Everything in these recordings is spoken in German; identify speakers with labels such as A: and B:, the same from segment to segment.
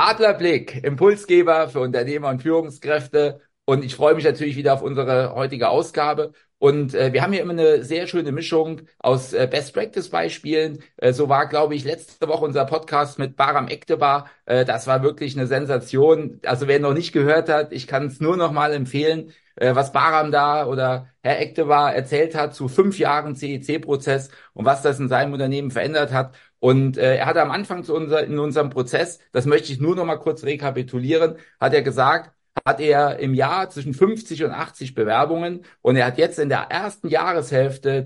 A: Adlerblick, Impulsgeber für Unternehmer und Führungskräfte. Und ich freue mich natürlich wieder auf unsere heutige Ausgabe. Und wir haben hier immer eine sehr schöne Mischung aus Best Practice Beispielen. So war, glaube ich, letzte Woche unser Podcast mit Bahram Ektebar. Das war wirklich eine Sensation. Also wer noch nicht gehört hat, ich kann es nur noch mal empfehlen, was Bahram da oder Herr Ektebar erzählt hat zu 5 Jahren CEC-Prozess und was das in seinem Unternehmen verändert hat. Und er hatte am Anfang in unserem Prozess, das möchte ich nur noch mal kurz rekapitulieren, hat er gesagt, hat er im Jahr zwischen 50 und 80 Bewerbungen und er hat jetzt in der ersten Jahreshälfte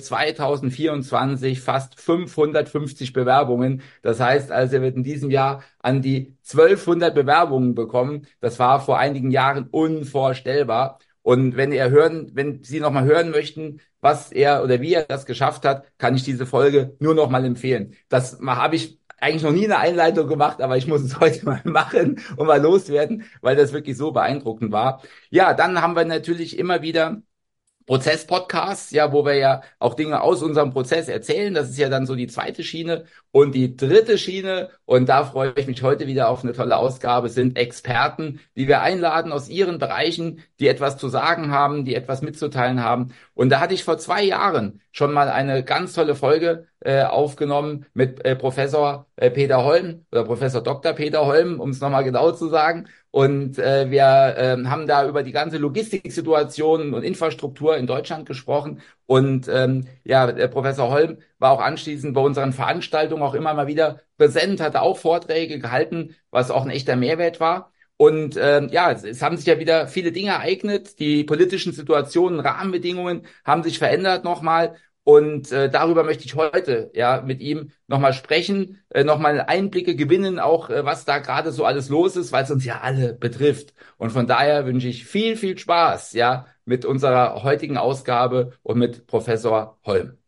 A: 2024 fast 550 Bewerbungen. Das heißt also, er wird in diesem Jahr an die 1200 Bewerbungen bekommen. Das war vor einigen Jahren unvorstellbar. Und wenn Sie noch mal hören möchten, was er oder wie er das geschafft hat, kann ich diese Folge nur noch mal empfehlen. Das habe ich eigentlich noch nie eine Einleitung gemacht, aber ich muss es heute mal machen und mal loswerden, weil das wirklich so beeindruckend war. Ja, dann haben wir natürlich immer wieder Prozess-Podcasts, ja, wo wir ja auch Dinge aus unserem Prozess erzählen. Das ist ja dann so die zweite Schiene. Und die dritte Schiene, und da freue ich mich heute wieder auf eine tolle Ausgabe, sind Experten, die wir einladen aus ihren Bereichen, die etwas zu sagen haben, die etwas mitzuteilen haben. Und da hatte ich vor 2 Jahren schon mal eine ganz tolle Folge aufgenommen mit Professor Peter Holm oder Professor Dr. Peter Holm, um es nochmal genau zu sagen. Und wir haben da über die ganze Logistiksituation und Infrastruktur in Deutschland gesprochen. Und ja, der Professor Holm war auch anschließend bei unseren Veranstaltungen auch immer mal wieder präsent, hatte auch Vorträge gehalten, was auch ein echter Mehrwert war. Und ja, es haben sich ja wieder viele Dinge ereignet. Die politischen Situationen, Rahmenbedingungen haben sich verändert nochmal. Und darüber möchte ich heute ja mit ihm nochmal sprechen, nochmal Einblicke gewinnen, auch was da gerade so alles los ist, weil es uns ja alle betrifft. Und von daher wünsche ich viel, viel Spaß, ja, mit unserer heutigen Ausgabe und mit Professor Holm.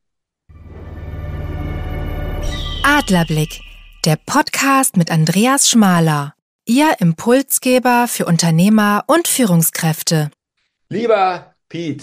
B: Adlerblick, der Podcast mit Andreas Schmaler, Ihr Impulsgeber für Unternehmer und Führungskräfte.
A: Lieber Piet,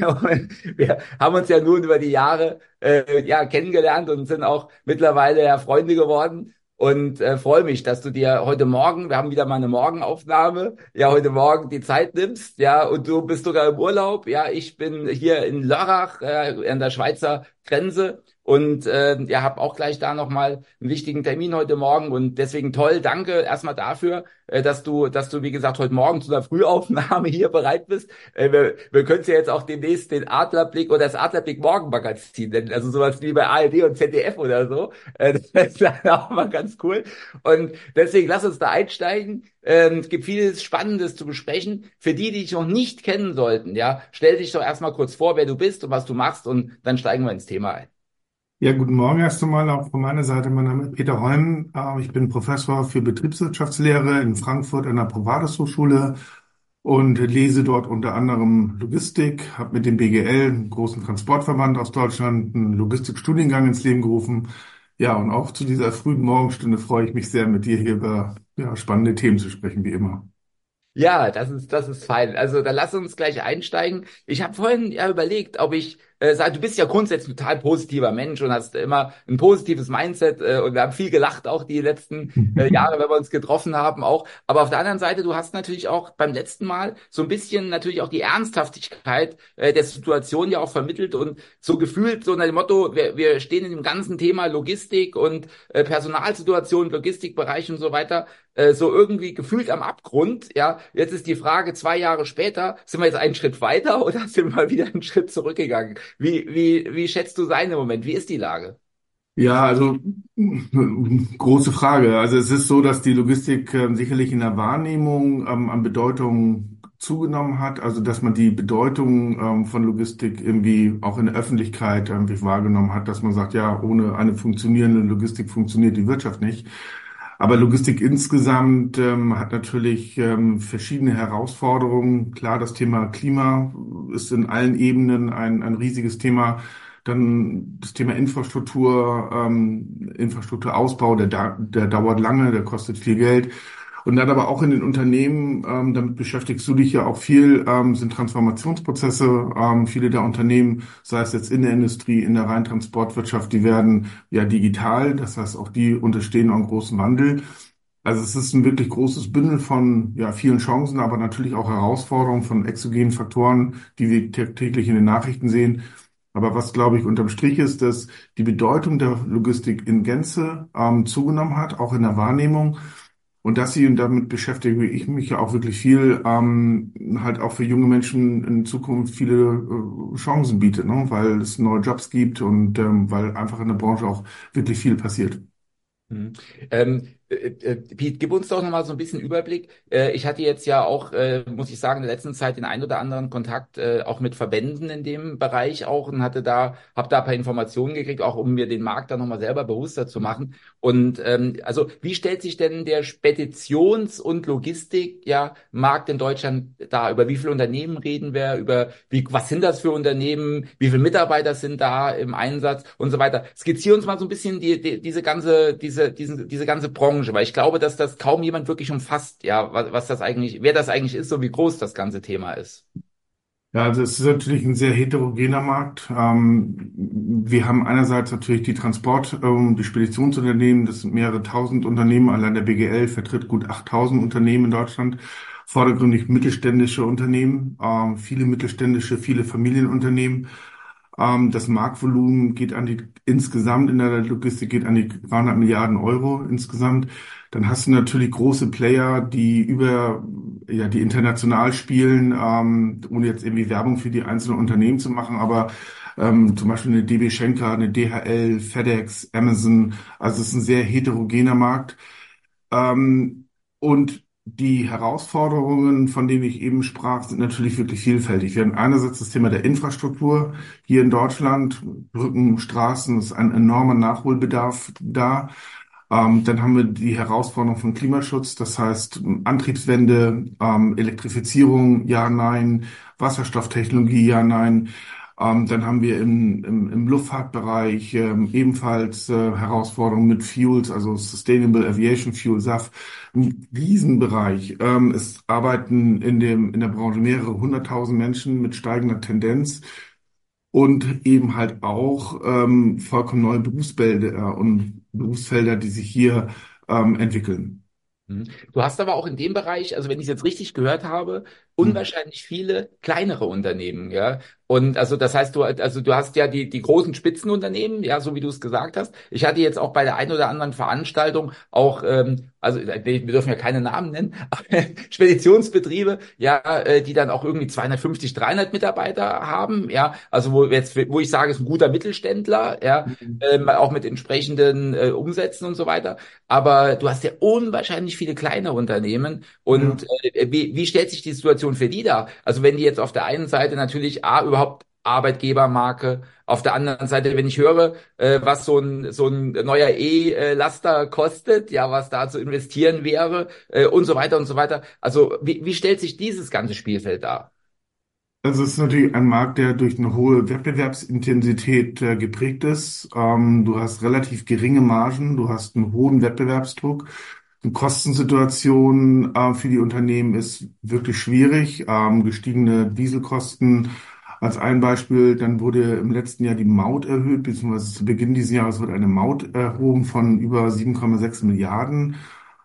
A: wir haben uns ja nun über die Jahre ja kennengelernt und sind auch mittlerweile ja Freunde geworden und freue mich, dass du dir heute Morgen, wir haben wieder mal eine Morgenaufnahme, ja heute Morgen die Zeit nimmst, ja, und du bist sogar im Urlaub, ja, ich bin hier in Lörrach an der Schweizer Grenze. Und ja, habe auch gleich da nochmal einen wichtigen Termin heute Morgen und deswegen toll, danke erstmal dafür, dass du, wie gesagt, heute Morgen zu einer Frühaufnahme hier bereit bist. Wir können ja jetzt auch demnächst den Adlerblick oder das Adlerblick Morgenmagazin nennen, also sowas wie bei ARD und ZDF oder so. Das ist dann auch mal ganz cool. Und deswegen lass uns da einsteigen. Es gibt vieles Spannendes zu besprechen. Für die dich noch nicht kennen sollten, ja, stell dich doch erstmal kurz vor, wer du bist und was du machst und dann steigen wir ins Thema ein.
C: Ja, guten Morgen erst einmal auch von meiner Seite. Mein Name ist Peter Holm. Ich bin Professor für Betriebswirtschaftslehre in Frankfurt an der Provades Hochschule und lese dort unter anderem Logistik, habe mit dem BGL, einem großen Transportverband aus Deutschland, einen Logistikstudiengang ins Leben gerufen. Ja, und auch zu dieser frühen Morgenstunde freue ich mich sehr, mit dir hier über spannende Themen zu sprechen, wie immer.
A: Ja, das ist fein. Also da lass uns gleich einsteigen. Ich habe vorhin ja überlegt, ob ich sage, du bist ja grundsätzlich ein total positiver Mensch und hast immer ein positives Mindset und wir haben viel gelacht auch die letzten Jahre, wenn wir uns getroffen haben auch. Aber auf der anderen Seite, du hast natürlich auch beim letzten Mal so ein bisschen natürlich auch die Ernsthaftigkeit der Situation ja auch vermittelt und so gefühlt so nach dem Motto, wir stehen in dem ganzen Thema Logistik und Personalsituation, Logistikbereich und so weiter so irgendwie gefühlt am Abgrund, ja. Jetzt ist die Frage, 2 Jahre später, sind wir jetzt einen Schritt weiter oder sind wir mal wieder einen Schritt zurückgegangen? Wie schätzt du sein im Moment? Wie ist die Lage?
C: Ja, also große Frage. Also es ist so, dass die Logistik sicherlich in der Wahrnehmung an Bedeutung zugenommen hat. Also dass man die Bedeutung von Logistik irgendwie auch in der Öffentlichkeit irgendwie wahrgenommen hat, dass man sagt, ja, ohne eine funktionierende Logistik funktioniert die Wirtschaft nicht. Aber Logistik insgesamt hat natürlich verschiedene Herausforderungen. Klar, das Thema Klima ist in allen Ebenen ein riesiges Thema. Dann das Thema Infrastruktur, Infrastrukturausbau, der dauert lange, der kostet viel Geld. Und dann aber auch in den Unternehmen, damit beschäftigst du dich ja auch viel, sind Transformationsprozesse. Viele der Unternehmen, sei es jetzt in der Industrie, in der reinen Transportwirtschaft, die werden ja digital. Das heißt, auch die unterstehen einem großen Wandel. Also es ist ein wirklich großes Bündel von ja, vielen Chancen, aber natürlich auch Herausforderungen von exogenen Faktoren, die wir täglich in den Nachrichten sehen. Aber was, glaube ich, unterm Strich ist, dass die Bedeutung der Logistik in Gänze zugenommen hat, auch in der Wahrnehmung. Und dass sie, und damit beschäftige ich mich ja auch wirklich viel, halt auch für junge Menschen in Zukunft viele Chancen bietet, ne? Weil es neue Jobs gibt und weil einfach in der Branche auch wirklich viel passiert.
A: Mhm. Piet, gib uns doch nochmal so ein bisschen Überblick. Ich hatte jetzt ja auch, muss ich sagen, in der letzten Zeit den ein oder anderen Kontakt auch mit Verbänden in dem Bereich auch und habe da ein paar Informationen gekriegt, auch um mir den Markt dann nochmal selber bewusster zu machen. Und also wie stellt sich denn der Speditions- und Logistik, ja, Markt in Deutschland dar? Über wie viele Unternehmen reden wir? Was sind das für Unternehmen? Wie viele Mitarbeiter sind da im Einsatz und so weiter? Skizziere uns mal so ein bisschen diese ganze Branche, weil ich glaube, dass das kaum jemand wirklich umfasst, ja, was das eigentlich, wer das eigentlich ist, so wie groß das ganze Thema ist.
C: Ja, also es ist natürlich ein sehr heterogener Markt. Wir haben einerseits natürlich die die Speditionsunternehmen, das sind mehrere tausend Unternehmen. Allein der BGL vertritt gut 8000 Unternehmen in Deutschland. Vordergründig mittelständische Unternehmen, viele mittelständische, viele Familienunternehmen. Das Marktvolumen geht insgesamt in der Logistik geht an die 300 Milliarden Euro insgesamt. Dann hast du natürlich große Player, die international spielen, ohne jetzt irgendwie Werbung für die einzelnen Unternehmen zu machen, aber zum Beispiel eine DB Schenker, eine DHL, FedEx, Amazon. Also es ist ein sehr heterogener Markt. Und die Herausforderungen, von denen ich eben sprach, sind natürlich wirklich vielfältig. Wir haben einerseits das Thema der Infrastruktur hier in Deutschland, Brücken, Straßen, ist ein enormer Nachholbedarf da. Dann haben wir die Herausforderung von Klimaschutz, das heißt Antriebswende, Elektrifizierung, ja, nein, Wasserstofftechnologie, ja, nein. Dann haben wir im Luftfahrtbereich ebenfalls Herausforderungen mit Fuels, also Sustainable Aviation Fuel, SAF, ein Riesenbereich. Es arbeiten in der Branche mehrere hunderttausend Menschen mit steigender Tendenz und eben halt auch vollkommen neue Berufsfelder, die sich hier entwickeln.
A: Mhm. Du hast aber auch in dem Bereich, also wenn ich es jetzt richtig gehört habe,
C: Hm.
A: unwahrscheinlich viele kleinere Unternehmen, ja. Und also das heißt, du hast ja die großen Spitzenunternehmen, ja, so wie du es gesagt hast. Ich hatte jetzt auch bei der einen oder anderen Veranstaltung auch, also wir dürfen ja keine Namen nennen, aber Speditionsbetriebe, ja, die dann auch irgendwie 250, 300 Mitarbeiter haben, ja. Also wo ich sage, ist ein guter Mittelständler, ja, auch mit entsprechenden Umsätzen und so weiter. Aber du hast ja unwahrscheinlich viele kleine Unternehmen.
C: Ja.
A: Und wie stellt sich die Situation für die dar? Also wenn die jetzt auf der einen Seite natürlich überhaupt Arbeitgebermarke, auf der anderen Seite, wenn ich höre, was so ein neuer E-Laster kostet, ja, was da zu investieren wäre, und so weiter und so weiter. Also wie stellt sich dieses ganze Spielfeld dar?
C: Also es ist natürlich ein Markt, der durch eine hohe Wettbewerbsintensität geprägt ist. Du hast relativ geringe Margen, du hast einen hohen Wettbewerbsdruck. Die Kostensituation für die Unternehmen ist wirklich schwierig. Gestiegene Dieselkosten als ein Beispiel. Dann wurde im letzten Jahr die Maut erhöht, beziehungsweise zu Beginn dieses Jahres wurde eine Maut erhoben von über 7,6 Milliarden.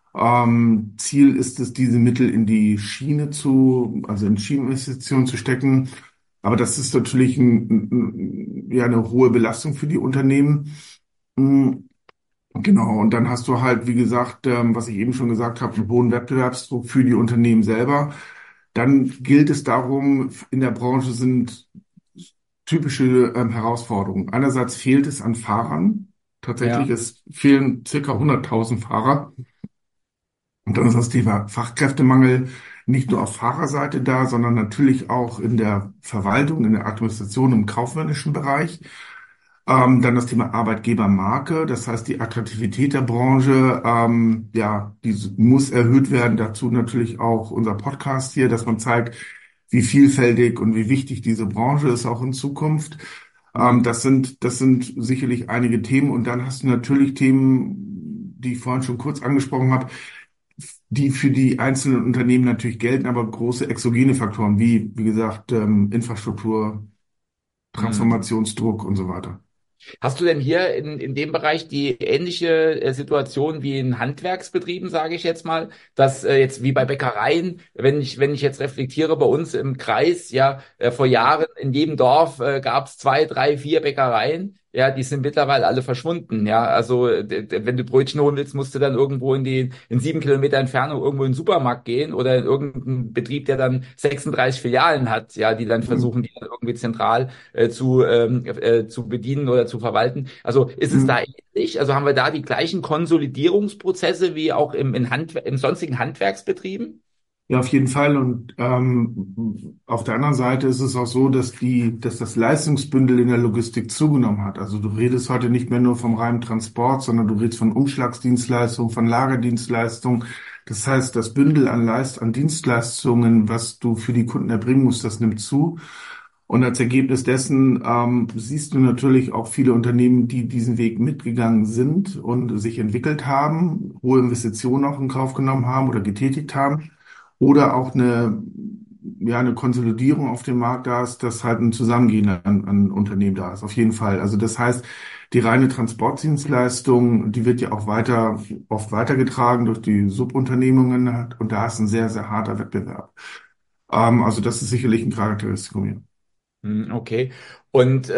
C: Ziel ist es, diese Mittel in die also in Schieneninvestitionen zu stecken. Aber das ist natürlich ja, eine hohe Belastung für die Unternehmen. Mm, Genau. Und dann hast du halt, wie gesagt, was ich eben schon gesagt habe, einen hohen Wettbewerbsdruck für die Unternehmen selber. Dann gilt es darum, in der Branche sind typische Herausforderungen. Einerseits fehlt es an Fahrern. Tatsächlich,
A: Ja.
C: es fehlen circa 100.000 Fahrer. Und dann ist das Thema Fachkräftemangel nicht nur auf Fahrerseite da, sondern natürlich auch in der Verwaltung, in der Administration, im kaufmännischen Bereich. Dann das Thema Arbeitgebermarke, das heißt die Attraktivität der Branche, ja, die muss erhöht werden. Dazu natürlich auch unser Podcast hier, dass man zeigt, wie vielfältig und wie wichtig diese Branche ist auch in Zukunft.
A: Mhm.
C: Das sind sicherlich einige Themen. Und dann hast du natürlich Themen, die ich vorhin schon kurz angesprochen habe, die für die einzelnen Unternehmen natürlich gelten, aber große exogene Faktoren wie gesagt, Infrastruktur,
A: Mhm.
C: Transformationsdruck und so weiter.
A: Hast du denn hier in dem Bereich die ähnliche Situation wie in Handwerksbetrieben, sage ich jetzt mal, dass jetzt wie bei Bäckereien, wenn ich jetzt reflektiere bei uns im Kreis, ja, vor Jahren in jedem Dorf gab es 2, 3, 4 Bäckereien. Ja, die sind mittlerweile alle verschwunden. Ja, also wenn du Brötchen holen willst, musst du dann irgendwo in 7 Kilometer Entfernung irgendwo in den Supermarkt gehen oder in irgendeinen Betrieb, der dann 36 Filialen hat, ja, die dann versuchen, die dann irgendwie zentral zu bedienen oder zu verwalten. Also ist es da
C: Mhm.
A: ähnlich? Also haben wir da die gleichen Konsolidierungsprozesse wie auch im sonstigen Handwerksbetrieben?
C: Ja, auf jeden Fall. Und auf der anderen Seite ist es auch so, dass das Leistungsbündel in der Logistik zugenommen hat. Also du redest heute nicht mehr nur vom reinen Transport, sondern du redest von Umschlagsdienstleistungen, von Lagerdienstleistungen. Das heißt, das Bündel an Dienstleistungen, was du für die Kunden erbringen musst, das nimmt zu. Und als Ergebnis dessen siehst du natürlich auch viele Unternehmen, die diesen Weg mitgegangen sind und sich entwickelt haben, hohe Investitionen auch in Kauf genommen haben oder getätigt haben. Oder auch eine Konsolidierung auf dem Markt da ist, dass halt ein Zusammengehen an Unternehmen da ist. Auf jeden Fall. Also das heißt, die reine Transportdienstleistung, die wird ja auch oft weitergetragen durch die Subunternehmungen und da ist ein sehr, sehr harter Wettbewerb. Also das ist sicherlich ein Charakteristikum hier.
A: Okay. Und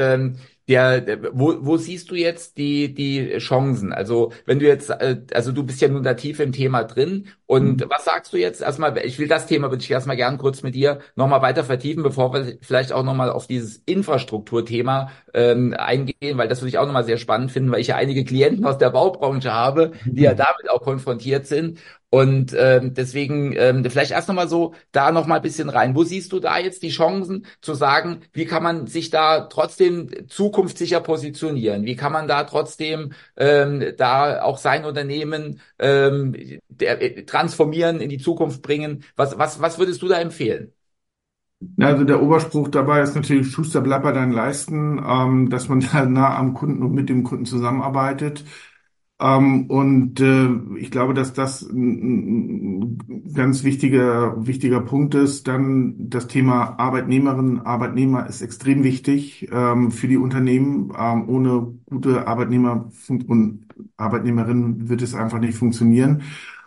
A: wo siehst du jetzt die Chancen? Also wenn du jetzt, also du bist ja nun da tief im Thema drin und was sagst du jetzt erstmal, das Thema würde ich erstmal gern kurz mit dir nochmal weiter vertiefen, bevor wir vielleicht auch nochmal auf dieses Infrastrukturthema eingehen, weil das würde ich auch nochmal sehr spannend finden, weil ich ja einige Klienten aus der Baubranche habe, die ja
C: Mhm.
A: damit auch konfrontiert sind. Und deswegen vielleicht erst nochmal so da nochmal ein bisschen rein. Wo siehst du da jetzt die Chancen zu sagen, wie kann man sich da trotzdem zukunftssicher positionieren? Wie kann man da trotzdem da auch sein Unternehmen transformieren, in die Zukunft bringen? Was würdest du da empfehlen?
C: Ja, also der Oberspruch dabei ist natürlich Schuster, bleib bei deinen Leisten, dass man da nah am Kunden und mit dem Kunden zusammenarbeitet. Ich glaube, dass das ein ganz wichtiger Punkt ist. Dann das Thema Arbeitnehmerinnen, Arbeitnehmer ist extrem wichtig für die Unternehmen. Ohne gute und Arbeitnehmerinnen wird es einfach nicht funktionieren.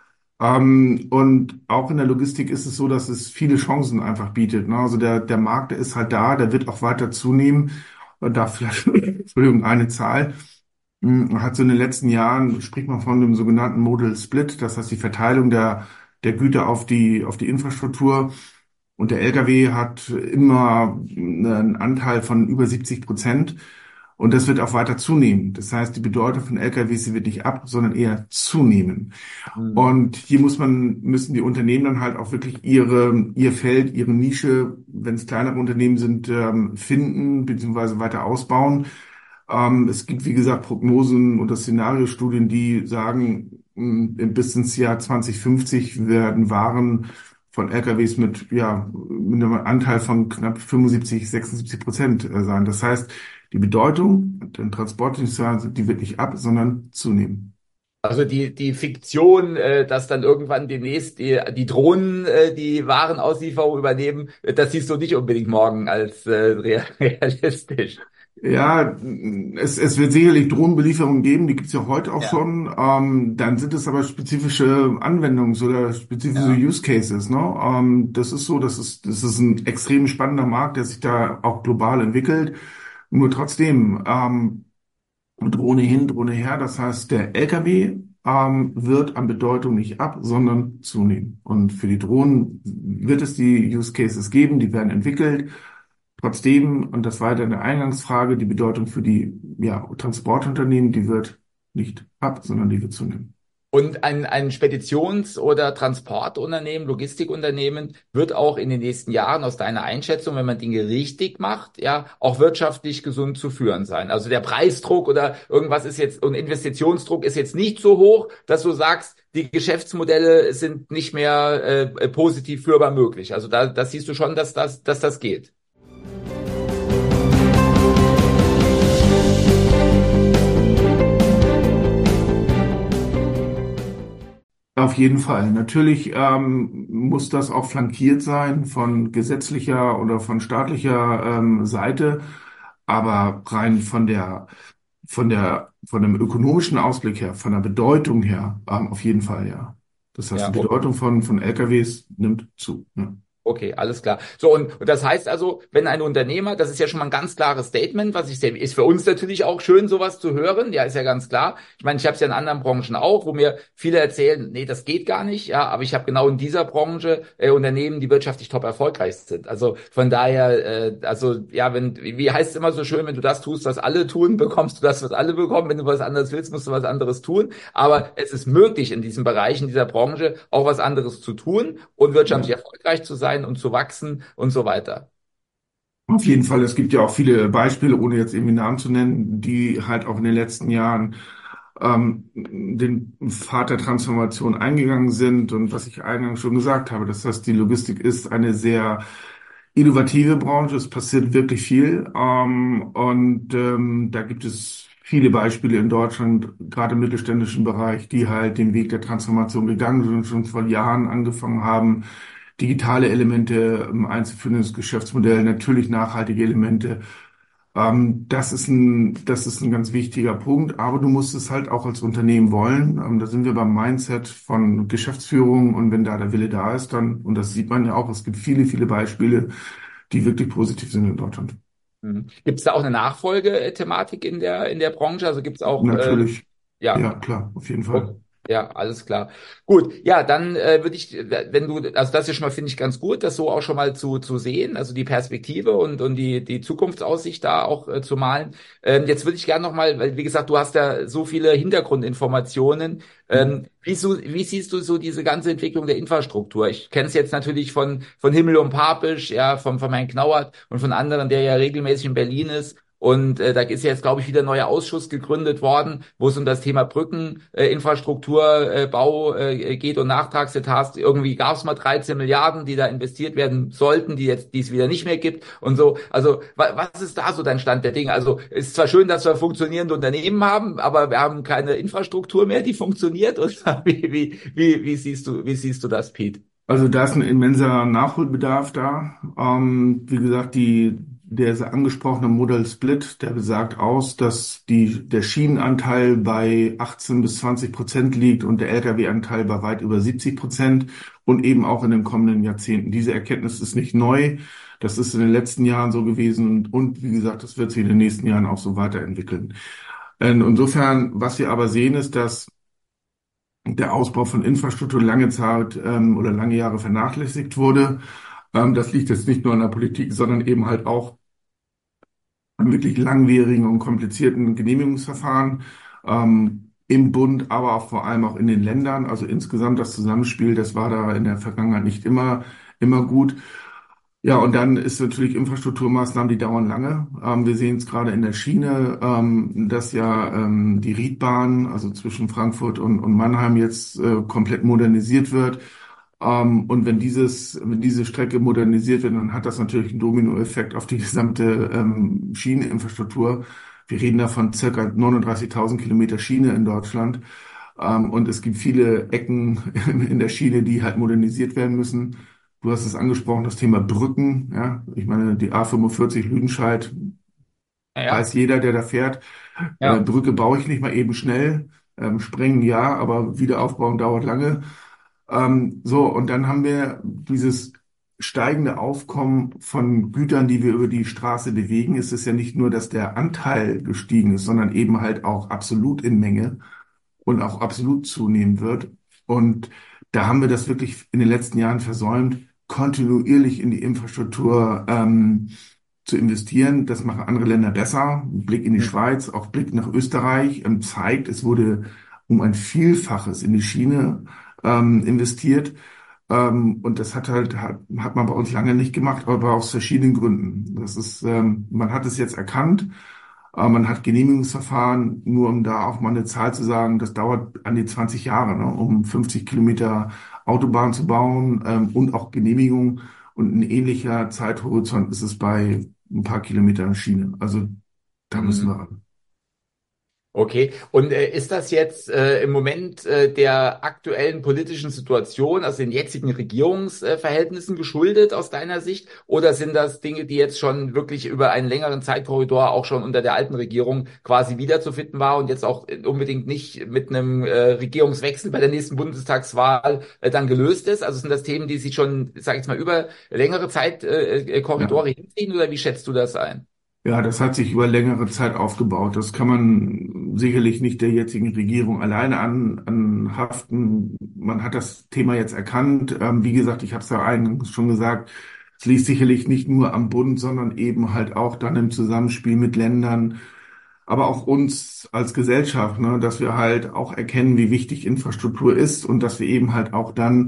C: Und auch in der Logistik ist es so, dass es viele Chancen einfach bietet. Ne? Also der Markt, der ist halt da, der wird auch weiter zunehmen. Und da vielleicht, Entschuldigung, eine Zahl. Man hat so in den letzten Jahren, spricht man von dem sogenannten Modal Split, das heißt die Verteilung der Güter auf die Infrastruktur. Und der Lkw hat immer einen Anteil von über 70%. Und das wird auch weiter zunehmen. Das heißt, die Bedeutung von Lkws, sie wird nicht ab, sondern eher zunehmen.
A: Mhm.
C: Und hier müssen die Unternehmen dann halt auch wirklich ihr Feld, ihre Nische, wenn es kleinere Unternehmen sind, finden bzw. weiter ausbauen. Es gibt, wie gesagt, Prognosen oder Szenariostudien, die sagen, bis ins Jahr 2050 werden Waren von LKWs mit einem Anteil von knapp 75, 76% sein. Das heißt, die Bedeutung, der Transportdienstleister, die wird nicht ab, sondern zunehmen.
A: Also die Fiktion, dass dann irgendwann demnächst die Drohnen die Warenauslieferung übernehmen, das siehst du nicht unbedingt morgen als realistisch.
C: Ja, es wird sicherlich Drohnenbelieferungen geben, die gibt's ja heute auch
A: Ja,
C: schon. Dann sind es aber spezifische oder spezifische
A: ja.
C: Use Cases, ne? Das ist so, das ist ein extrem spannender Markt, der sich da auch global entwickelt. Nur trotzdem, Drohne hin, Drohne her. Das heißt, der LKW wird an Bedeutung nicht ab, sondern zunehmen. Und für die Drohnen wird es die Use Cases geben, die werden entwickelt. Trotzdem, und das war deine Eingangsfrage, die Bedeutung für die Transportunternehmen, die wird nicht ab, sondern die wird zunehmen.
A: Und ein Speditions- oder Transportunternehmen, Logistikunternehmen wird auch in den nächsten Jahren aus deiner Einschätzung, wenn man Dinge richtig macht, ja, auch wirtschaftlich gesund zu führen sein. Also der Preisdruck oder irgendwas ist jetzt und Investitionsdruck ist jetzt nicht so hoch, dass du sagst, die Geschäftsmodelle sind nicht mehr positiv führbar möglich. Also das siehst du schon, dass das geht.
C: Auf jeden Fall. Natürlich muss das auch flankiert sein von gesetzlicher oder von staatlicher Seite, aber rein von dem ökonomischen Ausblick her, von der Bedeutung her, auf jeden Fall, ja. Das heißt, die
A: Ja,
C: Bedeutung von LKWs nimmt zu. Ja.
A: okay, alles klar. So, und das heißt also, wenn ein Unternehmer, das ist ja schon mal ein ganz klares Statement, was ich sehe, ist für uns natürlich auch schön, sowas zu hören, ja, ist ja ganz klar. Ich meine, ich habe es ja in anderen Branchen auch, wo mir viele erzählen, nee, das geht gar nicht, ja, aber ich habe genau in dieser Branche Unternehmen, die wirtschaftlich top erfolgreich sind. Also von daher, also ja, wie heißt es immer so schön, wenn du das tust, was alle tun, bekommst du das, was alle bekommen. Wenn du was anderes willst, musst du was anderes tun. Aber es ist möglich in diesem Bereich, in dieser Branche auch was anderes zu tun und wirtschaftlich
C: Ja.
A: erfolgreich zu sein und zu wachsen und so weiter.
C: Auf jeden Fall, es gibt ja auch viele Beispiele, ohne jetzt irgendwie Namen zu nennen, die halt auch in den letzten Jahren den Pfad der Transformation eingegangen sind. Und was ich eingangs schon gesagt habe, das heißt, die Logistik ist eine sehr innovative Branche. Es passiert wirklich viel. Da gibt es viele Beispiele in Deutschland, gerade im mittelständischen Bereich, die halt den Weg der Transformation gegangen sind und schon vor Jahren angefangen haben, digitale Elemente einzuführen ins Geschäftsmodell, natürlich nachhaltige Elemente. Das ist ein ganz wichtiger Punkt, aber du musst es halt auch als Unternehmen wollen. Da sind wir beim Mindset von Geschäftsführung und wenn da der Wille da ist, dann, und das sieht man ja auch, es gibt viele, viele Beispiele, die wirklich positiv sind in Deutschland.
A: Mhm. Gibt es da auch eine Nachfolgethematik in der Branche? Also gibt es auch,
C: Natürlich,
A: ja.
C: ja, klar, auf jeden
A: Okay.
C: Fall.
A: Ja, alles klar. Gut, ja, dann würde ich, wenn du, also das ist schon mal, finde ich ganz gut, das so auch schon mal zu sehen, also die Perspektive und die Zukunftsaussicht da auch zu malen. Jetzt würde ich gerne noch mal, weil wie gesagt, du hast ja so viele Hintergrundinformationen. Wie siehst du so diese ganze Entwicklung der Infrastruktur? Ich kenne es jetzt natürlich von Himmel und Papisch, ja, von Herrn Knauert und von anderen, der ja regelmäßig in Berlin ist. Und da ist jetzt, glaube ich, wieder ein neuer Ausschuss gegründet worden, wo es um das Thema Brückeninfrastruktur, Bau geht und Nachtragsetats. Irgendwie gab es mal 13 Milliarden, die da investiert werden sollten, die es wieder nicht mehr gibt und so. Also was ist da so dein Stand der Dinge? Also es ist zwar schön, dass wir funktionierende Unternehmen haben, aber wir haben keine Infrastruktur mehr, die funktioniert. Und wie siehst du das, Pete?
C: Also da ist ein immenser Nachholbedarf da. Wie gesagt, der angesprochene Model Split, der besagt aus, dass der Schienenanteil bei 18 bis 20% liegt und der Lkw-Anteil bei weit über 70% und eben auch in den kommenden Jahrzehnten. Diese Erkenntnis ist nicht neu. Das ist in den letzten Jahren so gewesen und wie gesagt, das wird sich in den nächsten Jahren auch so weiterentwickeln. Insofern, was wir aber sehen, ist, dass der Ausbau von Infrastruktur lange Zeit oder lange Jahre vernachlässigt wurde. Das liegt jetzt nicht nur an der Politik, sondern eben halt auch an wirklich langwierigen und komplizierten Genehmigungsverfahren im Bund, aber auch vor allem auch in den Ländern. Also insgesamt das Zusammenspiel, das war da in der Vergangenheit nicht immer gut. Ja, und dann ist natürlich Infrastrukturmaßnahmen, die dauern lange. Wir sehen es gerade in der Schiene, dass ja die Riedbahn, also zwischen Frankfurt und Mannheim jetzt komplett modernisiert wird. Und wenn diese Strecke modernisiert wird, dann hat das natürlich einen Dominoeffekt auf die gesamte Schieneninfrastruktur. Wir reden da von circa 39.000 Kilometer Schiene in Deutschland. Und es gibt viele Ecken in der Schiene, die halt modernisiert werden müssen. Du hast es angesprochen, das Thema Brücken. Ja, ich meine, die A45 Lüdenscheid
A: Ja,
C: weiß jeder, der da fährt.
A: ja.
C: Brücke baue ich nicht mal eben schnell. Sprengen ja, aber Wiederaufbauen dauert lange. Und dann haben wir dieses steigende Aufkommen von Gütern, die wir über die Straße bewegen. Es ist ja nicht nur, dass der Anteil gestiegen ist, sondern eben halt auch absolut in Menge und auch absolut zunehmen wird. Und da haben wir das wirklich in den letzten Jahren versäumt, kontinuierlich in die Infrastruktur zu investieren. Das machen andere Länder besser. Ein Blick in die Schweiz, auch Blick nach Österreich zeigt, es wurde um ein Vielfaches in die Schiene investiert. Und das hat man bei uns lange nicht gemacht, aber aus verschiedenen Gründen. Man hat es jetzt erkannt. Man hat Genehmigungsverfahren, nur um da auch mal eine Zahl zu sagen, das dauert an die 20 Jahre, ne, um 50 Kilometer Autobahn zu bauen, und auch Genehmigung. Und ein ähnlicher Zeithorizont ist es bei ein paar Kilometern Schiene. Also da müssen wir
A: Mhm.
C: ran.
A: Okay, und ist das jetzt im Moment der aktuellen politischen Situation, also den jetzigen Regierungsverhältnissen geschuldet aus deiner Sicht? Oder sind das Dinge, die jetzt schon wirklich über einen längeren Zeitkorridor auch schon unter der alten Regierung quasi wiederzufinden war und jetzt auch unbedingt nicht mit einem Regierungswechsel bei der nächsten Bundestagswahl dann gelöst ist? Also sind das Themen, die sich schon, sag ich jetzt mal, über längere
C: Ja.
A: Zeitkorridore hinziehen oder wie schätzt du das ein?
C: Ja, das hat sich über längere Zeit aufgebaut. Das kann man sicherlich nicht der jetzigen Regierung alleine anhaften. Man hat das Thema jetzt erkannt. Wie gesagt, ich habe es ja eingangs schon gesagt, es liegt sicherlich nicht nur am Bund, sondern eben halt auch dann im Zusammenspiel mit Ländern, aber auch uns als Gesellschaft, ne, dass wir halt auch erkennen, wie wichtig Infrastruktur ist und dass wir eben halt auch dann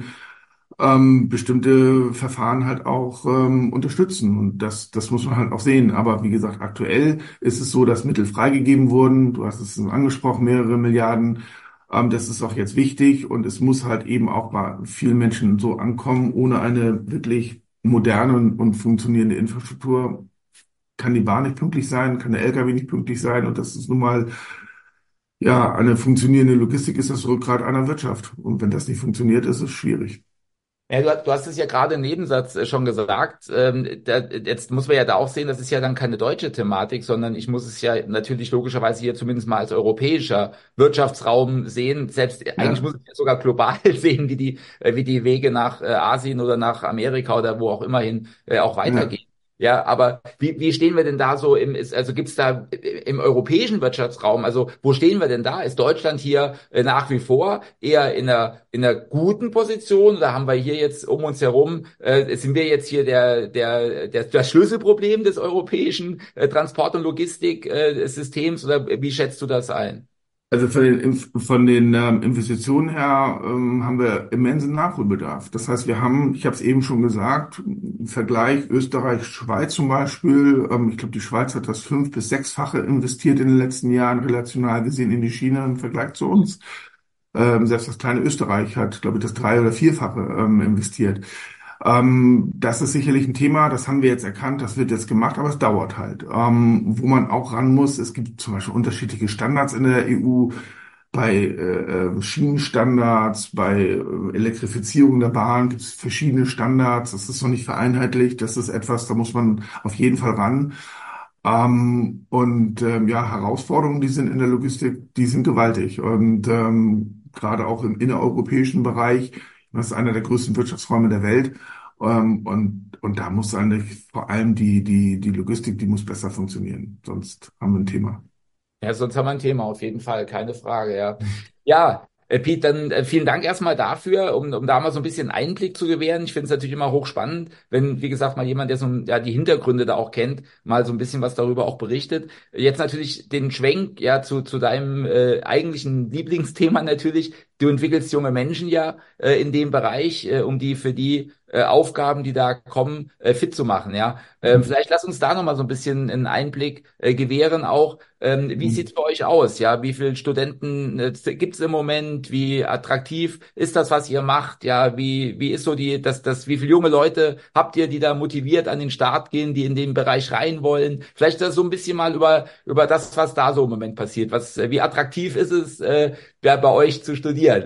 C: bestimmte Verfahren halt auch unterstützen. Und das muss man halt auch sehen. Aber wie gesagt, aktuell ist es so, dass Mittel freigegeben wurden. Du hast es angesprochen, mehrere Milliarden. Das ist auch jetzt wichtig und es muss halt eben auch bei vielen Menschen so ankommen. Ohne eine wirklich moderne und funktionierende Infrastruktur kann die Bahn nicht pünktlich sein, kann der LKW nicht pünktlich sein. Und das ist nun mal, ja, eine funktionierende Logistik ist das Rückgrat einer Wirtschaft. Und wenn das nicht funktioniert, ist es schwierig.
A: Ja, du hast es ja gerade im Nebensatz schon gesagt. Jetzt muss man ja da auch sehen, das ist ja dann keine deutsche Thematik, sondern ich muss es ja natürlich logischerweise hier zumindest mal als europäischer Wirtschaftsraum sehen. Selbst eigentlich
C: Ja,
A: muss ich es sogar global sehen, wie die Wege nach Asien oder nach Amerika oder wo auch immer hin auch
C: ja.
A: weitergehen. Ja, aber wie stehen wir denn da so also gibt's da im europäischen Wirtschaftsraum, also wo stehen wir denn da? Ist Deutschland hier nach wie vor eher in einer guten Position oder haben wir hier jetzt um uns herum, sind wir jetzt hier das Schlüsselproblem des europäischen Transport- und Logistiksystems oder wie schätzt du das ein?
C: Also von den Investitionen her haben wir immensen Nachholbedarf. Das heißt, wir haben, ich habe es eben schon gesagt, im Vergleich Österreich-Schweiz zum Beispiel, ich glaube, die Schweiz hat das 5- bis 6-fache investiert in den letzten Jahren, relational gesehen in die Schiene im Vergleich zu uns. Selbst das kleine Österreich hat, glaube ich, das 3- oder 4-fache investiert. Das ist sicherlich ein Thema, das haben wir jetzt erkannt, das wird jetzt gemacht, aber es dauert halt. Wo man auch ran muss, es gibt zum Beispiel unterschiedliche Standards in der EU bei Schienenstandards, bei Elektrifizierung der Bahn gibt es verschiedene Standards. Das ist noch nicht vereinheitlicht. Das ist etwas, da muss man auf jeden Fall ran. Ja, Herausforderungen, die sind in der Logistik, die sind gewaltig. Und gerade auch im innereuropäischen Bereich, das ist einer der größten Wirtschaftsräume der Welt. Und da muss eigentlich vor allem die Logistik, die muss besser funktionieren. Sonst haben wir ein Thema.
A: Ja, sonst haben wir ein Thema, auf jeden Fall, keine Frage, ja. Ja, Pete, dann vielen Dank erstmal dafür, um da mal so ein bisschen Einblick zu gewähren. Ich finde es natürlich immer hochspannend, wenn, wie gesagt, mal jemand, der so ja, die Hintergründe da auch kennt, mal so ein bisschen was darüber auch berichtet. Jetzt natürlich den Schwenk ja zu deinem eigentlichen Lieblingsthema natürlich. Du entwickelst junge Menschen ja in dem Bereich, um die für die Aufgaben, die da kommen, fit zu machen, ja. Vielleicht lass uns da noch mal so ein bisschen einen Einblick gewähren auch. Wie sieht's bei euch aus? Ja, wie viele Studenten gibt's im Moment? Wie attraktiv ist das, was ihr macht? Ja, wie ist so wie viele junge Leute habt ihr, die da motiviert an den Start gehen, die in den Bereich rein wollen? Vielleicht so ein bisschen mal über das, was da so im Moment passiert. Wie attraktiv ist es, ja, bei euch zu studieren?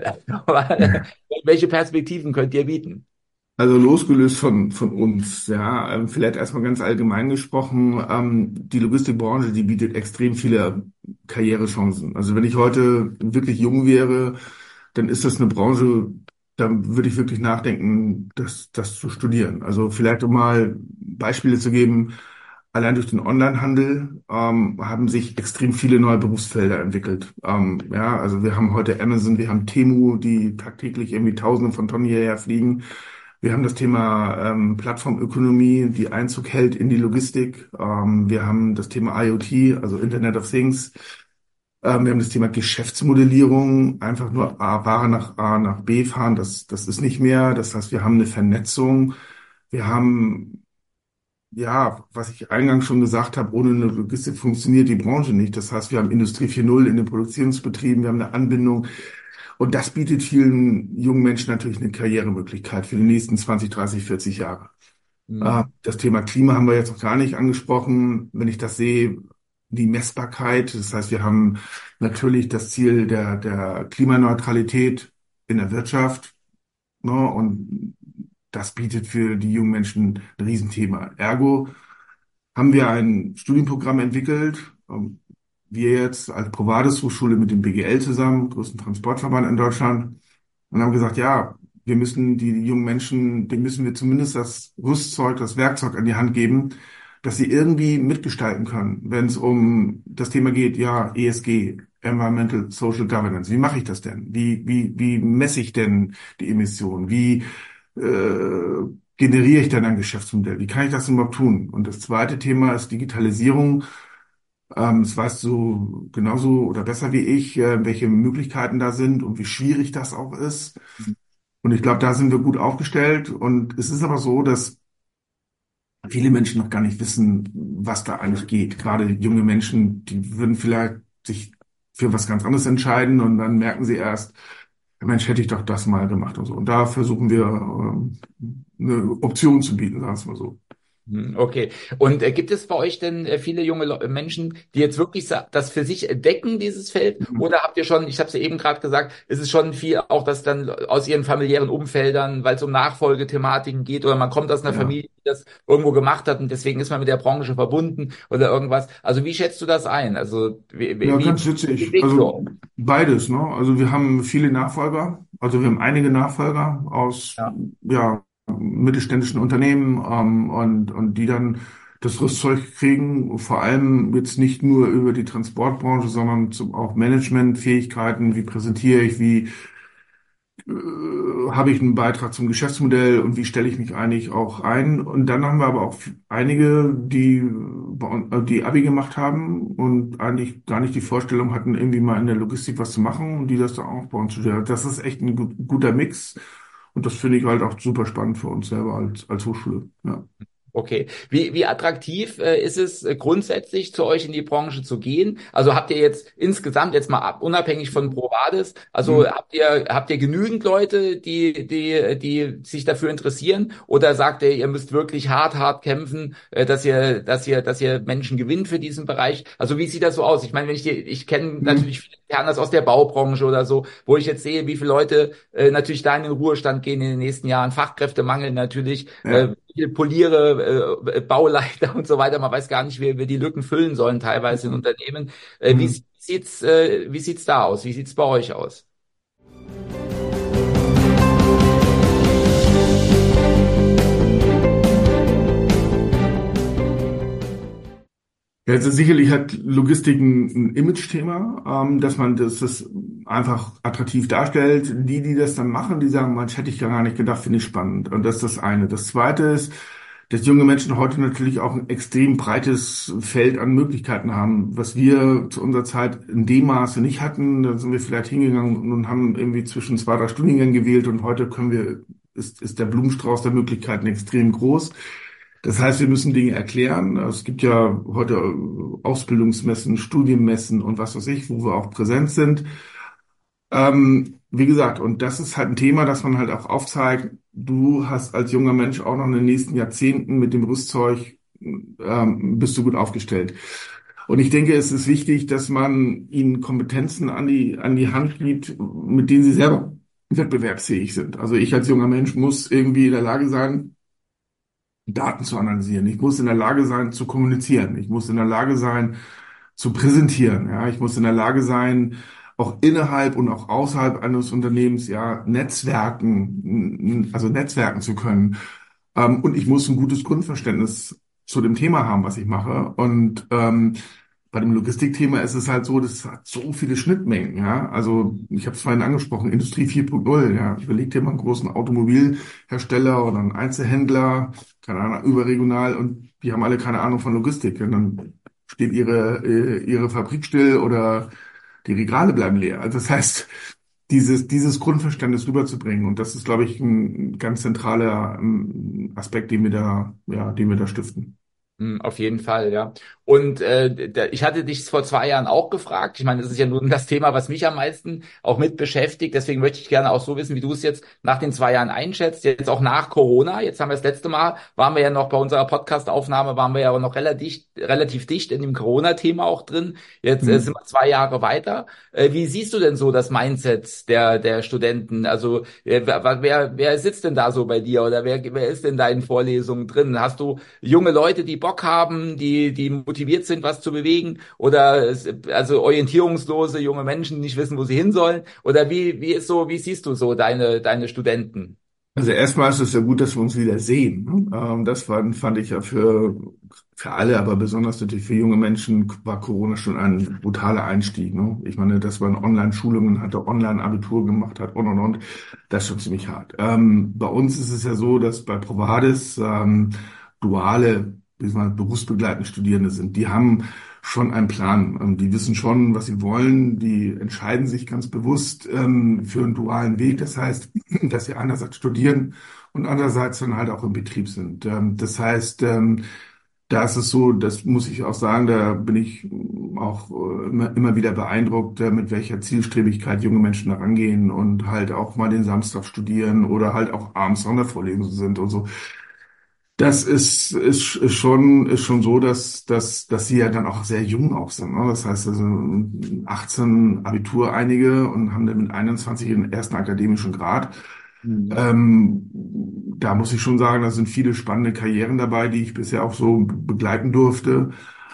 A: Welche Perspektiven könnt ihr bieten?
C: Also losgelöst von uns, ja, vielleicht erstmal ganz allgemein gesprochen, die Logistikbranche, die bietet extrem viele Karrierechancen. Also wenn ich heute wirklich jung wäre, dann ist das eine Branche, da würde ich wirklich nachdenken, das zu studieren. Also vielleicht um mal Beispiele zu geben, allein durch den Onlinehandel haben sich extrem viele neue Berufsfelder entwickelt. Ja, also wir haben heute Amazon, wir haben Temu, die tagtäglich irgendwie Tausende von Tonnen hierher fliegen. Wir haben das Thema Plattformökonomie, die Einzug hält in die Logistik. Wir haben das Thema IoT, also Internet of Things. Wir haben das Thema Geschäftsmodellierung, einfach nur Ware nach A nach B fahren, das ist nicht mehr. Das heißt, wir haben eine Vernetzung. Wir haben, ja, was ich eingangs schon gesagt habe, ohne eine Logistik funktioniert die Branche nicht. Das heißt, wir haben Industrie 4.0 in den Produktionsbetrieben, wir haben eine Anbindung. Und das bietet vielen jungen Menschen natürlich eine Karrieremöglichkeit für die nächsten 20, 30, 40 Jahre.
A: Hm.
C: Das Thema Klima haben wir jetzt noch gar nicht angesprochen. Wenn ich das sehe, die Messbarkeit. Das heißt, wir haben natürlich das Ziel der Klimaneutralität in der Wirtschaft, ne? Und das bietet für die jungen Menschen ein Riesenthema. Ergo haben wir ein Studienprogramm entwickelt. Wir jetzt als Provades Hochschule mit dem BGL zusammen, größten Transportverband in Deutschland, und haben gesagt, ja, wir müssen die jungen Menschen, denen müssen wir zumindest das Rüstzeug, das Werkzeug an die Hand geben, dass sie irgendwie mitgestalten können, wenn es um das Thema geht, ja, ESG, Environmental Social Governance. Wie mache ich das denn? Wie messe ich denn die Emissionen? Wie generiere ich denn ein Geschäftsmodell? Wie kann ich das überhaupt tun? Und das zweite Thema ist Digitalisierung. Das weißt du genauso oder besser wie ich, welche Möglichkeiten da sind und wie schwierig das auch ist. Und ich glaube, da sind wir gut aufgestellt. Und es ist aber so, dass viele Menschen noch gar nicht wissen, was da eigentlich geht. Gerade junge Menschen, die würden vielleicht sich für was ganz anderes entscheiden und dann merken sie erst, Mensch, hätte ich doch das mal gemacht und so. Und da versuchen wir, eine Option zu bieten, sagen wir es mal so.
A: Okay. Und gibt es bei euch denn viele junge Menschen, die jetzt wirklich das für sich entdecken, dieses Feld? Oder habt ihr schon, ich habe es ja eben gerade gesagt, ist es schon viel auch, dass dann aus ihren familiären Umfeldern, weil es um Nachfolgethematiken geht, oder man kommt aus einer
C: Ja.
A: Familie, die das irgendwo gemacht hat und deswegen ist man mit der Branche verbunden oder irgendwas. Also wie schätzt du das ein? Also
C: Ja, ganz
A: wie
C: witzig.
A: blickst
C: Also
A: du?
C: beides, ne? Also wir haben viele Nachfolger. Also wir haben einige Nachfolger aus,
A: Ja.
C: ja, mittelständischen Unternehmen, und die dann das Rüstzeug kriegen, vor allem jetzt nicht nur über die Transportbranche, sondern auch Managementfähigkeiten. Wie präsentiere ich, wie habe ich einen Beitrag zum Geschäftsmodell und wie stelle ich mich eigentlich auch ein? Und dann haben wir aber auch einige, die Abi gemacht haben und eigentlich gar nicht die Vorstellung hatten, irgendwie mal in der Logistik was zu machen und die das dann auch bei uns studieren. Das ist echt ein guter Mix und das finde ich halt auch super spannend für uns selber als Hochschule. Ja.
A: Okay. Wie attraktiv ist es grundsätzlich zu euch in die Branche zu gehen? Also habt ihr jetzt insgesamt jetzt mal unabhängig von Provades, also
C: Hm.
A: habt ihr genügend Leute, die sich dafür interessieren? Oder sagt ihr, ihr müsst wirklich hart kämpfen, dass ihr Menschen gewinnt für diesen Bereich? Also wie sieht das so aus? Ich meine, ich kenne
C: Hm.
A: natürlich viele Internas aus der Baubranche oder so, wo ich jetzt sehe, wie viele Leute natürlich da in den Ruhestand gehen in den nächsten Jahren, Fachkräftemangel natürlich,
C: Ja.
A: viele Poliere, Bauleiter und so weiter. Man weiß gar nicht, wie wir die Lücken füllen sollen, teilweise in Unternehmen.
C: Hm.
A: Wie sieht's da aus? Wie sieht's bei euch aus?
C: Ja, also sicherlich hat Logistik ein Image-Thema, dass man das einfach attraktiv darstellt. Die das dann machen, die sagen, Mensch, hätte ich gar nicht gedacht, finde ich spannend. Und das ist das eine. Das zweite ist, dass junge Menschen heute natürlich auch ein extrem breites Feld an Möglichkeiten haben, was wir zu unserer Zeit in dem Maße nicht hatten. Da sind wir vielleicht hingegangen und haben irgendwie zwischen 2, 3 Studiengängen gewählt und heute ist der Blumenstrauß der Möglichkeiten extrem groß. Das heißt, wir müssen Dinge erklären. Es gibt ja heute Ausbildungsmessen, Studienmessen und was weiß ich, wo wir auch präsent sind. Wie gesagt, und das ist halt ein Thema, dass man halt auch aufzeigt, du hast als junger Mensch auch noch in den nächsten Jahrzehnten mit dem Rüstzeug, bist du gut aufgestellt. Und ich denke, es ist wichtig, dass man ihnen Kompetenzen an die Hand gibt, mit denen sie selber wettbewerbsfähig sind. Also ich als junger Mensch muss irgendwie in der Lage sein, Daten zu analysieren. Ich muss in der Lage sein, zu kommunizieren. Ich muss in der Lage sein, zu präsentieren. Ja, ich muss in der Lage sein, auch innerhalb und auch außerhalb eines Unternehmens, ja, netzwerken zu können. Und ich muss ein gutes Grundverständnis zu dem Thema haben, was ich mache. Und bei dem Logistikthema ist es halt so, das hat so viele Schnittmengen. Ja, also ich habe es vorhin angesprochen, Industrie 4.0. Ja, überleg dir mal einen großen Automobilhersteller oder einen Einzelhändler, keine Ahnung, überregional, und die haben alle keine Ahnung von Logistik. Und dann steht ihre Fabrik still oder die Regale bleiben leer. Also das heißt, dieses Grundverständnis rüberzubringen. Und das ist, glaube ich, ein ganz zentraler Aspekt, den wir da stiften.
A: Auf jeden Fall, ja. Und ich hatte dich vor 2 Jahren auch gefragt. Ich meine, das ist ja nun das Thema, was mich am meisten auch mit beschäftigt. Deswegen möchte ich gerne auch so wissen, wie du es jetzt nach den 2 Jahren einschätzt. Jetzt auch nach Corona. Jetzt haben wir das letzte Mal, waren wir ja noch bei unserer Podcast-Aufnahme, waren wir ja auch noch relativ dicht in dem Corona-Thema auch drin. Jetzt sind
C: Hm.
A: wir 2 Jahre weiter. Wie siehst du denn so das Mindset der Studenten? Also wer sitzt denn da so bei dir oder wer ist in deinen Vorlesungen drin? Hast du junge Leute, die Bock haben, die motiviert sind, was zu bewegen, oder also orientierungslose junge Menschen, die nicht wissen, wo sie hin sollen? Oder wie siehst du so deine Studenten?
C: Also erstmal ist es ja gut, dass wir uns wieder sehen. Ne? Das fand ich ja für alle, aber besonders natürlich für junge Menschen war Corona schon ein brutaler Einstieg. Ne? Ich meine, dass man Online-Schulungen hatte, Online-Abitur gemacht hat und. Das ist schon ziemlich hart. Bei uns ist es ja so, dass bei Provadis duale, wie soll man, berufsbegleitende Studierende sind. Die haben schon einen Plan. Die wissen schon, was sie wollen. Die entscheiden sich ganz bewusst für einen dualen Weg. Das heißt, dass sie einerseits studieren und andererseits dann halt auch im Betrieb sind. Das heißt, da ist es so, das muss ich auch sagen, da bin ich auch immer wieder beeindruckt, mit welcher Zielstrebigkeit junge Menschen da rangehen und halt auch mal den Samstag studieren oder halt auch abends Sondervorlesungen sind und so. Das ist schon so, dass sie ja dann auch sehr jung auch sind. Ne? Das heißt also 18 Abitur einige und haben dann mit 21 den ersten akademischen Grad.
A: Mhm.
C: Da muss ich schon sagen, da sind viele spannende Karrieren dabei, die ich bisher auch so begleiten durfte.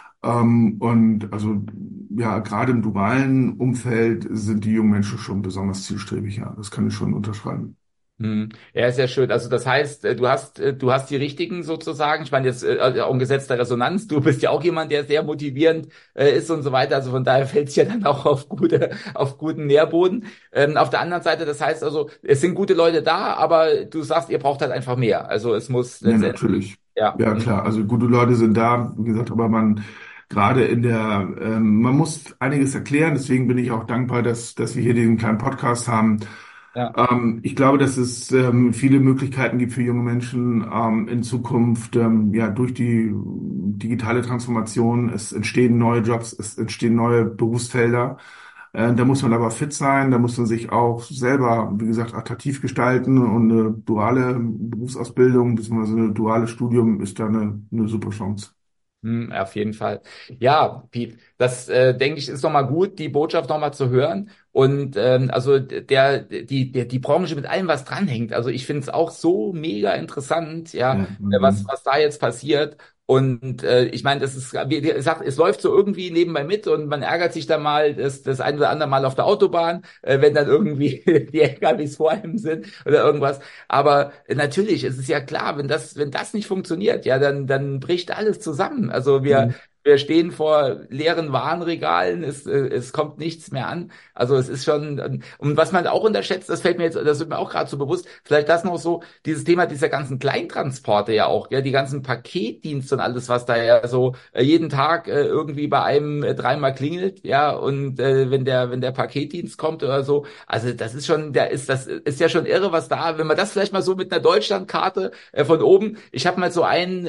C: Und also ja, gerade im dualen Umfeld sind die jungen Menschen schon besonders zielstrebig. Ja, das kann ich schon unterschreiben.
A: Ja, sehr schön. Also das heißt, du hast die richtigen sozusagen. Ich meine jetzt auch ein Gesetz der Resonanz. Du bist ja auch jemand, der sehr motivierend ist und so weiter. Also von daher fällt es ja dann auch auf guten Nährboden. Auf der anderen Seite, das heißt also, es sind gute Leute da, aber du sagst, ihr braucht halt einfach mehr. Also es muss
C: Ja,
A: letztendlich,
C: natürlich.
A: ja.
C: Ja, klar. Also gute Leute sind da, wie gesagt, aber gerade man muss einiges erklären. Deswegen bin ich auch dankbar, dass wir hier diesen kleinen Podcast haben.
A: Ja.
C: Ich glaube, dass es viele Möglichkeiten gibt für junge Menschen in Zukunft, ja, durch die digitale Transformation. Es entstehen neue Jobs, es entstehen neue Berufsfelder. Da muss man aber fit sein, da muss man sich auch selber, wie gesagt, attraktiv gestalten und eine duale Berufsausbildung bzw. ein duales Studium ist da eine super Chance.
A: Auf jeden Fall. Ja, Piet, das denke ich ist nochmal gut, die Botschaft nochmal zu hören. Und also die Branche mit allem, was dranhängt. Also ich finde es auch so mega interessant, ja,
C: Ja,
A: was da jetzt passiert. Und ich meine, das ist, wie gesagt, es läuft so irgendwie nebenbei mit und man ärgert sich dann mal das ein oder andere Mal auf der Autobahn, wenn dann irgendwie die LKWs vor einem sind oder irgendwas. Aber natürlich, es ist ja klar, wenn das nicht funktioniert, ja, dann bricht alles zusammen. Also wir,
C: mhm.
A: wir stehen vor leeren Warenregalen, es kommt nichts mehr an. Also es ist schon, und was man auch unterschätzt, das wird mir auch gerade so bewusst, vielleicht das noch so, dieses Thema dieser ganzen Kleintransporte ja auch, ja, die ganzen Paketdienste und alles, was da ja so jeden Tag irgendwie bei einem dreimal klingelt, ja, und wenn der Paketdienst kommt oder so, also das ist ja schon irre, was da, wenn man das vielleicht mal so mit einer Deutschlandkarte von oben, ich habe mal so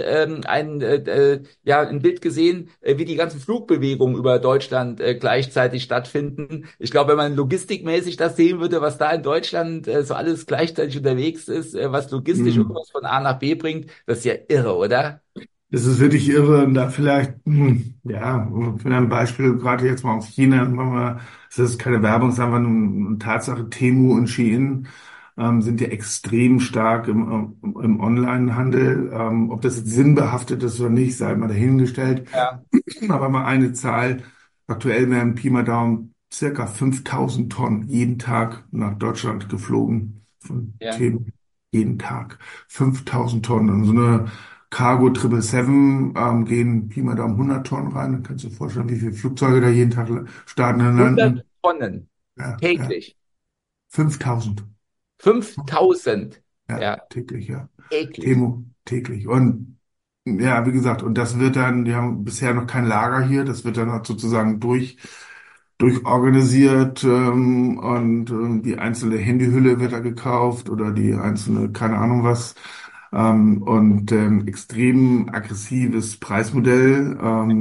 A: ein Bild gesehen, wie die ganzen Flugbewegungen über Deutschland gleichzeitig stattfinden. Ich glaube, wenn man logistikmäßig das sehen würde, was da in Deutschland so alles gleichzeitig unterwegs ist, was logistisch
C: Mhm.
A: irgendwas von A nach B bringt, das ist ja irre, oder?
C: Das ist wirklich irre. Und da vielleicht, ja, für ein Beispiel, gerade jetzt mal aus China, das ist keine Werbung, es ist einfach eine Tatsache, Temu und Shein sind ja extrem stark im Onlinehandel. Ob das jetzt sinnbehaftet ist oder nicht, sei mal dahingestellt.
A: Ja,
C: Aber mal eine Zahl, aktuell werden Pi mal Daumen circa 5000 Tonnen jeden Tag nach Deutschland geflogen von
A: ja.
C: Temu. Jeden Tag. 5000 Tonnen. Und so eine Cargo 777 gehen Pi mal Daumen 100 Tonnen rein. Dann kannst du dir vorstellen, wie viele Flugzeuge da jeden Tag starten und
A: 100
C: landen.
A: Tonnen
C: Ja, ja.
A: täglich.
C: 5000.
A: 5000.
C: Ja,
A: Ja,
C: täglich, ja.
A: täglich.
C: Timo, täglich. Und ja, wie gesagt, und das wird dann, die haben bisher noch kein Lager hier, das wird dann halt sozusagen durchorganisiert und die einzelne Handyhülle wird da gekauft oder die einzelne, keine Ahnung was. und extrem aggressives Preismodell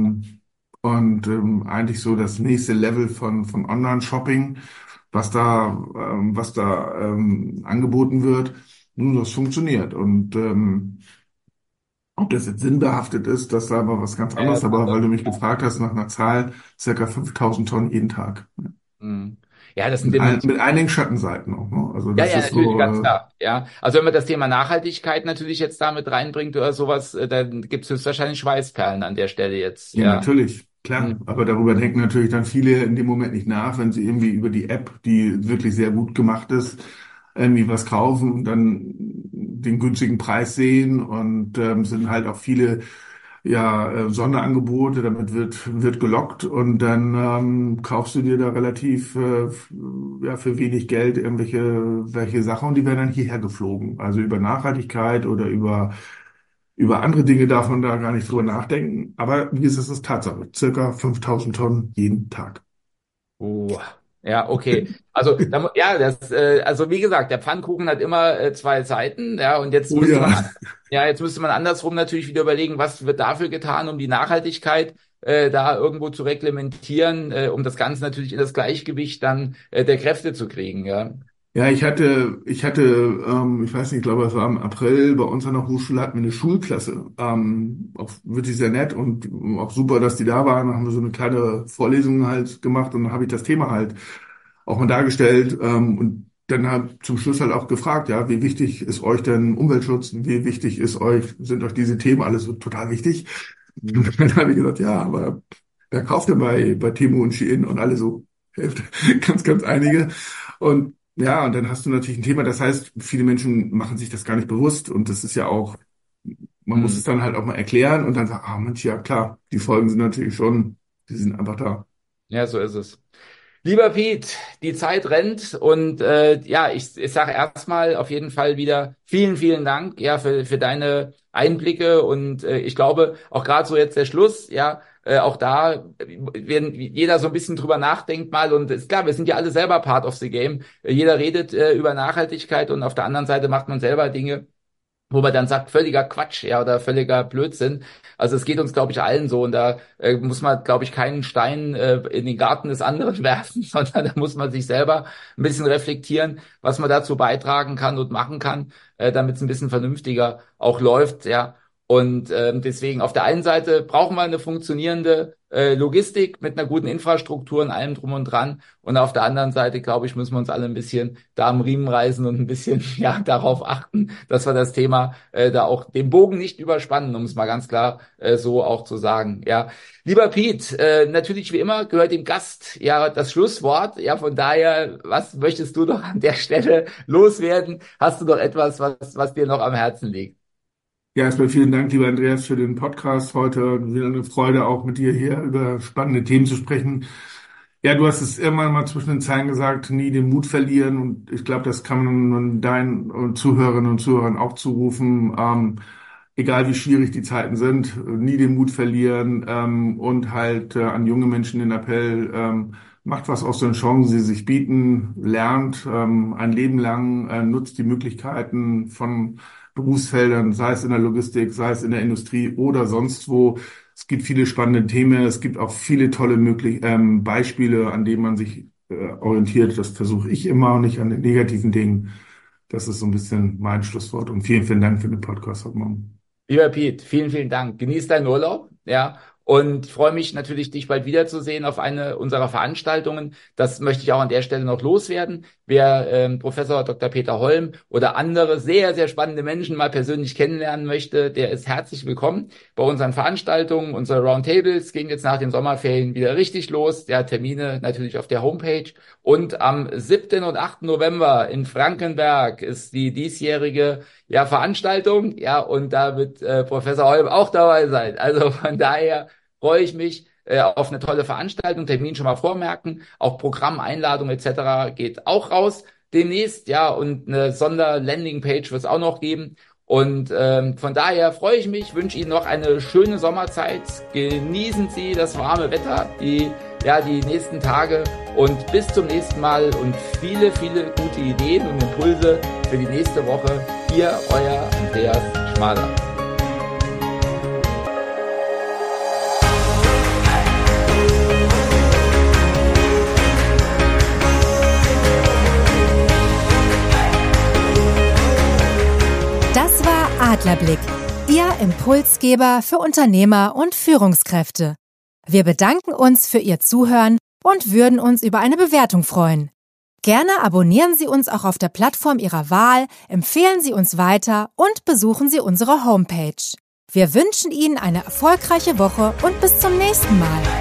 C: und eigentlich so das nächste Level von Online-Shopping, was da angeboten wird. Nun, das funktioniert und ob das jetzt sinnbehaftet ist, das ist aber was ganz
A: Ja,
C: anderes.
A: das ist
C: Aber weil
A: anders.
C: du mich gefragt hast nach einer Zahl, circa 5000 Tonnen jeden Tag.
A: Mhm. Ja, das sind Dimensionen.
C: Mit einigen Schattenseiten auch, ne? Also
A: Ja,
C: das
A: ja,
C: ist
A: natürlich,
C: so,
A: ganz klar. Ja, also wenn man das Thema Nachhaltigkeit natürlich jetzt damit reinbringt oder sowas, dann gibt es höchstwahrscheinlich Schweißperlen an der Stelle jetzt.
C: ja,
A: Ja.
C: natürlich, klar.
A: Mhm.
C: Aber darüber denken natürlich dann viele in dem Moment nicht nach, wenn sie irgendwie über die App, die wirklich sehr gut gemacht ist, irgendwie was kaufen und dann den günstigen Preis sehen und sind halt auch viele Sonderangebote, damit wird gelockt und dann kaufst du dir da relativ für wenig Geld welche Sachen und die werden dann hierher geflogen. Also über Nachhaltigkeit oder über andere Dinge darf man da gar nicht drüber nachdenken. Aber wie gesagt, es ist Tatsache. Circa 5000 Tonnen jeden Tag.
A: Oh, ja, okay. Also, ja, also wie gesagt, der Pfannkuchen hat immer zwei Seiten, ja, und
C: Oh ja.
A: jetzt müsste man andersrum natürlich wieder überlegen, was wird dafür getan, um die Nachhaltigkeit da irgendwo zu reglementieren, um das Ganze natürlich in das Gleichgewicht dann der Kräfte zu kriegen, ja.
C: Ja, ich weiß nicht, ich glaube, es war im April, bei uns an der Hochschule hatten wir eine Schulklasse. Auch wirklich sehr nett und auch super, dass die da waren. Da haben wir so eine kleine Vorlesung halt gemacht und dann habe ich das Thema halt auch mal dargestellt. Und dann zum Schluss halt auch gefragt, ja, wie wichtig ist euch denn Umweltschutz? Wie wichtig sind euch diese Themen alles so total wichtig? Und dann habe ich gesagt, ja, aber wer kauft denn bei Temu und Shein und alle so Hälfte, ganz einige. Und ja, und dann hast du natürlich ein Thema, das heißt, viele Menschen machen sich das gar nicht bewusst und das ist ja auch, man muss
A: Hm.
C: es dann halt auch mal erklären und dann sagt, ah Mensch, ja klar, die Folgen sind natürlich schon, die sind einfach da.
A: Ja, so ist es. Lieber Piet, die Zeit rennt und ja, ich sage erstmal auf jeden Fall wieder vielen Dank ja für deine Einblicke und ich glaube auch gerade so jetzt der Schluss, ja, auch da, wenn jeder so ein bisschen drüber nachdenkt mal und ist klar, wir sind ja alle selber part of the game. Jeder redet über Nachhaltigkeit und auf der anderen Seite macht man selber Dinge, wo man dann sagt, völliger Quatsch, ja, oder völliger Blödsinn. Also es geht uns, glaube ich, allen so und da muss man, glaube ich, keinen Stein in den Garten des anderen werfen, sondern da muss man sich selber ein bisschen reflektieren, was man dazu beitragen kann und machen kann, damit es ein bisschen vernünftiger auch läuft, ja. Und deswegen auf der einen Seite brauchen wir eine funktionierende Logistik mit einer guten Infrastruktur und allem drum und dran. Und auf der anderen Seite, glaube ich, müssen wir uns alle ein bisschen da am Riemen reißen und ein bisschen ja darauf achten, dass wir das Thema da auch den Bogen nicht überspannen, um es mal ganz klar so auch zu sagen. Ja, lieber Piet, natürlich wie immer gehört dem Gast ja das Schlusswort. Ja, von daher, was möchtest du noch an der Stelle loswerden? Hast du noch etwas, was dir noch am Herzen liegt?
C: Ja, erstmal vielen Dank, lieber Andreas, für den Podcast heute. Wieder eine Freude, auch mit dir hier über spannende Themen zu sprechen. Ja, du hast es irgendwann mal zwischen den Zeilen gesagt, nie den Mut verlieren. Und ich glaube, das kann man deinen Zuhörerinnen und Zuhörern auch zurufen. Egal wie schwierig die Zeiten sind, nie den Mut verlieren und halt an junge Menschen den Appell, macht was aus den Chancen, die sich bieten, lernt ein Leben lang, nutzt die Möglichkeiten von Berufsfeldern, sei es in der Logistik, sei es in der Industrie oder sonst wo. Es gibt viele spannende Themen. Es gibt auch viele tolle Beispiele, an denen man sich orientiert. Das versuche ich immer und nicht an den negativen Dingen. Das ist so ein bisschen mein Schlusswort. Und vielen Dank für den Podcast heute Morgen.
A: Lieber Piet, vielen Dank. Genieß deinen Urlaub, ja. Und ich freue mich natürlich, dich bald wiederzusehen auf eine unserer Veranstaltungen. Das möchte ich auch an der Stelle noch loswerden. Wer Professor Dr. Peter Holm oder andere sehr spannende Menschen mal persönlich kennenlernen möchte, der ist herzlich willkommen bei unseren Veranstaltungen. Unsere Roundtables gehen jetzt nach den Sommerferien wieder richtig los. Der Termine natürlich auf der Homepage. Und am 7. und 8. November in Frankenberg ist die diesjährige Veranstaltung. Ja, und da wird Professor Holm auch dabei sein. Also von daher freue ich mich auf eine tolle Veranstaltung. Termin schon mal vormerken. Auch Programm, Einladung etc. geht auch raus demnächst. Ja, und eine Sonder-Landing-Page wird es auch noch geben. Und von daher freue ich mich, wünsche Ihnen noch eine schöne Sommerzeit. Genießen Sie das warme Wetter, die ja, die nächsten Tage und bis zum nächsten Mal und viele, viele gute Ideen und Impulse für die nächste Woche. Hier euer Andreas Schmaler.
B: Das war Adlerblick, Ihr Impulsgeber für Unternehmer und Führungskräfte. Wir bedanken uns für Ihr Zuhören und würden uns über eine Bewertung freuen. Gerne abonnieren Sie uns auch auf der Plattform Ihrer Wahl, empfehlen Sie uns weiter und besuchen Sie unsere Homepage. Wir wünschen Ihnen eine erfolgreiche Woche und bis zum nächsten Mal.